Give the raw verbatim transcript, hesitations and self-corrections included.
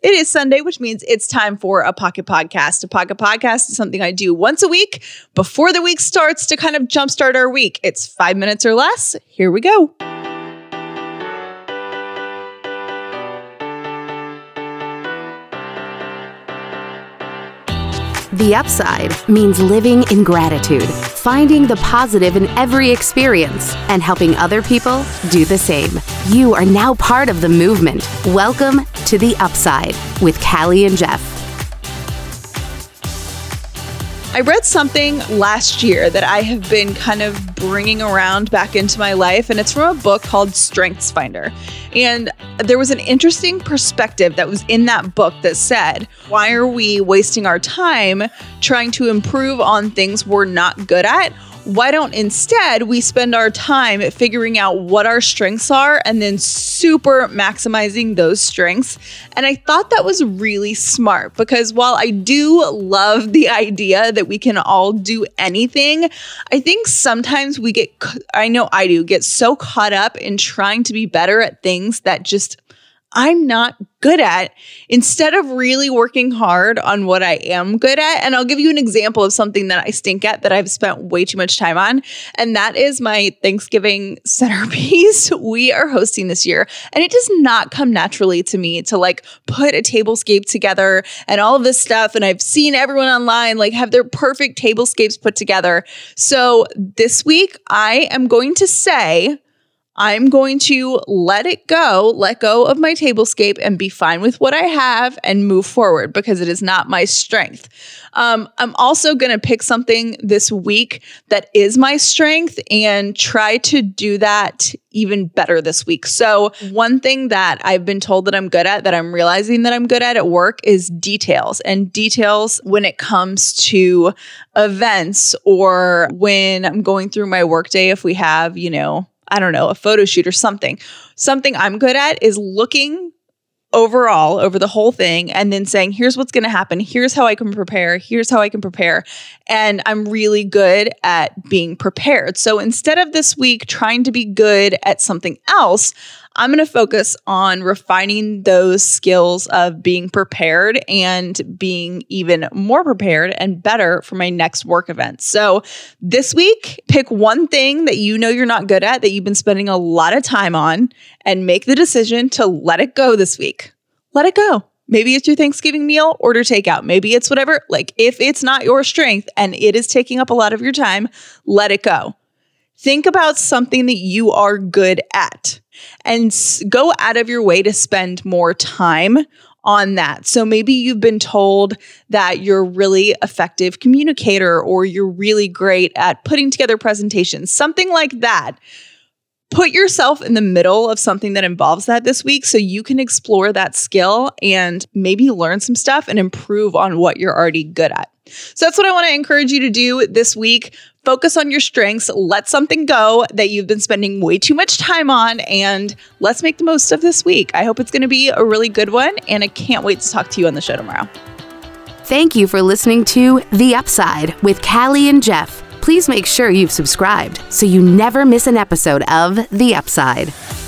It is Sunday, which means it's time for a Pocket Podcast. A Pocket Podcast is something I do once a week before the week starts to kind of jumpstart our week. It's five minutes or less. Here we go. The Upside means living in gratitude, finding the positive in every experience, and helping other people do the same. You are now part of the movement. Welcome to The Upside with Callie and Jeff. I read something last year that I have been kind of bringing around back into my life, and it's from a book called StrengthsFinder. And there was an interesting perspective that was in that book that said, why are we wasting our time trying to improve on things we're not good at? Why don't instead we spend our time at figuring out what our strengths are and then super maximizing those strengths? And I thought that was really smart because while I do love the idea that we can all do anything, I think sometimes we get, I know I do, get so caught up in trying to be better at things that just I'm not good at, instead of really working hard on what I am good at. And I'll give you an example of something that I stink at that I've spent way too much time on. And that is my Thanksgiving centerpiece we are hosting this year. And it does not come naturally to me to like put a tablescape together and all of this stuff. And I've seen everyone online like have their perfect tablescapes put together. So this week I am going to say, I'm going to let it go, let go of my tablescape and be fine with what I have and move forward because it is not my strength. Um, I'm also going to pick something this week that is my strength and try to do that even better this week. So one thing that I've been told that I'm good at, that I'm realizing that I'm good at at work is details. And details when it comes to events or when I'm going through my workday, if we have, you know, I don't know, a photo shoot or something. Something I'm good at is looking overall over the whole thing and then saying, here's what's going to happen. Here's how I can prepare. Here's how I can prepare. And I'm really good at being prepared. So instead of this week trying to be good at something else, I'm going to focus on refining those skills of being prepared and being even more prepared and better for my next work event. So this week, pick one thing that you know you're not good at, that you've been spending a lot of time on, and make the decision to let it go this week. Let it go. Maybe it's your Thanksgiving meal, order takeout. Maybe it's whatever. Like if it's not your strength and it is taking up a lot of your time, let it go. Think about something that you are good at and go out of your way to spend more time on that. So maybe you've been told that you're a really effective communicator or you're really great at putting together presentations, something like that. Put yourself in the middle of something that involves that this week so you can explore that skill and maybe learn some stuff and improve on what you're already good at. So that's what I want to encourage you to do this week. Focus on your strengths. Let something go that you've been spending way too much time on, and let's make the most of this week. I hope it's going to be a really good one, and I can't wait to talk to you on the show tomorrow. Thank you for listening to The Upside with Callie and Jeff. Please make sure you've subscribed so you never miss an episode of The Upside.